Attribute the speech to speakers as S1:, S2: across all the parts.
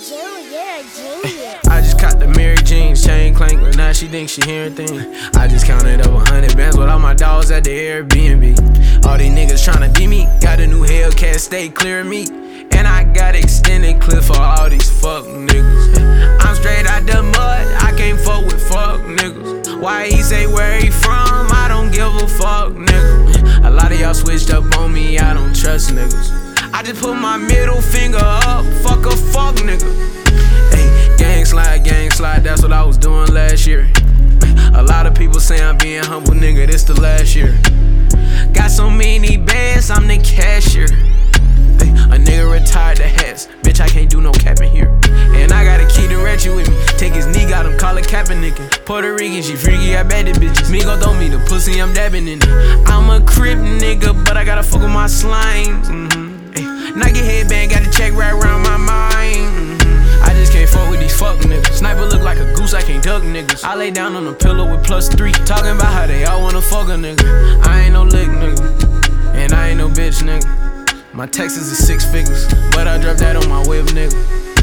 S1: You're a genius.
S2: I just caught the Mary Jeans, chain clanking, now she thinks she hearing things. I just counted up 100 bands with all my dogs at the Airbnb. All these niggas tryna beat me, got a new Hellcat, stay clear of me. And I got extended clip for all these fuck niggas. I'm straight out the mud, I can't fuck with fuck niggas. Why he say where he from, I don't give a fuck, nigga. A lot of y'all switched up on me, I don't trust niggas. I just put my middle finger up, fuck a fuck nigga. Hey, gang slide, that's what I was doing last year. A lot of people say I'm being humble, nigga, this the last year. Got so many bands, I'm the cashier. A nigga retired the hats, bitch, I can't do no capping here. And I got a key to Ratchet with me, take his knee, got him, call it Kaepernick. Puerto Rican, she freaky, I bet it bitches. Me gon' throw me the pussy, I'm dabbing in it. I'm a crip nigga, but I gotta fuck with my slimes. Nike headband, got the check right around my mind. I just can't fuck with these fuck niggas. Sniper look like a goose, I can't duck niggas. I lay down on a pillow with +3, talking about how they all wanna fuck a nigga. I ain't no lick nigga, and I ain't no bitch nigga. My Texas is 6 figures, but I dropped that on my whip, nigga.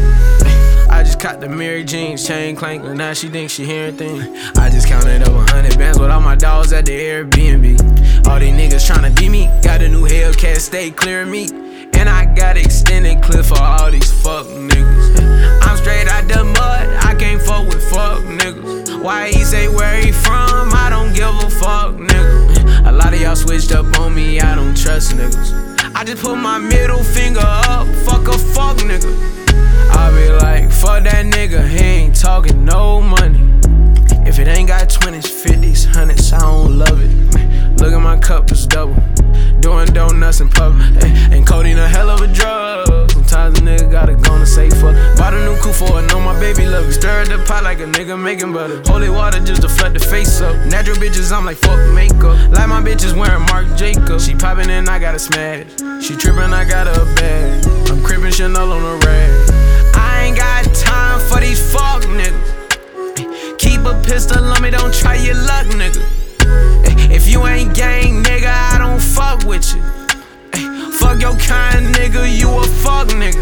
S2: I just caught the Mary Jeans, chain clanking, now she thinks she hearing things. I just counted up 100 bands with all my dogs at the Airbnb. All these niggas tryna beat me, got a new Hellcat, stay clear of me. And I got extended clip for all these fuck niggas. I'm straight out the mud, I can't fuck with fuck niggas. Why he say where he from, I don't give a fuck, nigga. A lot of y'all switched up on me, I don't trust niggas. I just put my middle finger up, fuck a fuck nigga. I be like, fuck that nigga, he ain't talking no money. If it ain't got 20s, 50s, 100s, I don't love it. Look at my cup, it's double. Doing donuts in public, and codeine a hell of a drug. Sometimes a nigga gotta go and say fuck. Bought a new coupe for it, know my baby love it. Stir the pot like a nigga making butter. Holy water just to flood the face up. Natural bitches, I'm like fuck makeup. Like my bitches wearing Marc Jacobs. She poppin' and I gotta smash. She trippin', I got her a bag. I'm crippin' Chanel on a rag. I ain't got time for these fuck niggas. Keep a pistol on me, don't try your luck, nigga. If you ain't gang, nigga, I don't fuck with you. Fuck your kind, nigga, you a fuck nigga.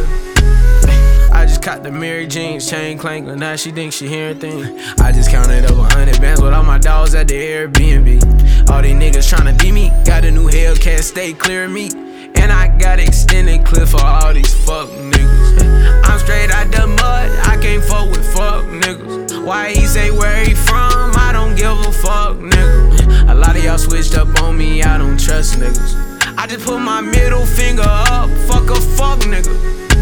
S2: I just caught the Mary Jeans, chain clanking, now she thinks she hearing things. I just counted up 100 bands with all my dogs at the Airbnb. All these niggas tryna beat me, got a new Hellcat, stay clear of me. And I got extended clip for all these fuck niggas. I'm straight out the mud, I can't fuck with fuck niggas. Why he say where he from, I don't give a fuck, nigga. A lot of y'all switched up on me, I don't trust niggas. I just put my middle finger up, fuck a fuck nigga.